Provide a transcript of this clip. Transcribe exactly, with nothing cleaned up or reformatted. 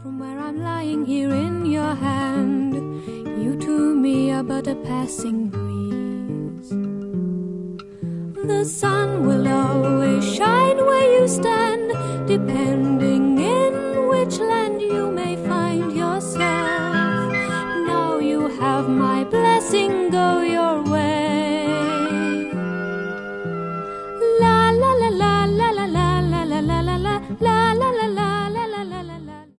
From where I'm lying here in your hand, you to me are but a passing breeze. The sun will always shine where you stand, depending in which land you may find yourself. Now you have my blessing